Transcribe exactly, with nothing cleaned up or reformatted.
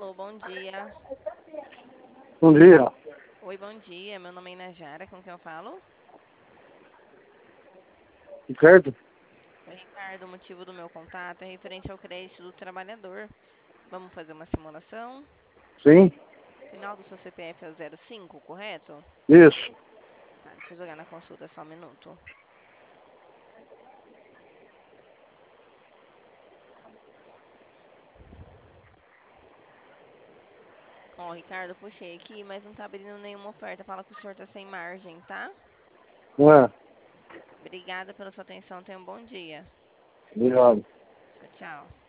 Alô, bom dia. Bom dia. Oi, bom dia. Meu nome é Inajara, com quem eu falo? Ricardo? Oi, Ricardo, o motivo do meu contato é referente ao crédito do trabalhador. Vamos fazer uma simulação? Sim? Final do seu C P F é o zero cinco, correto? Isso. Tá, deixa eu jogar na consulta só um minuto. Ó, Ricardo, puxei aqui, mas não tá abrindo nenhuma oferta. Fala que o senhor tá sem margem, tá? Não é? Obrigada pela sua atenção. Tenha um bom dia. Obrigado. Tchau, tchau.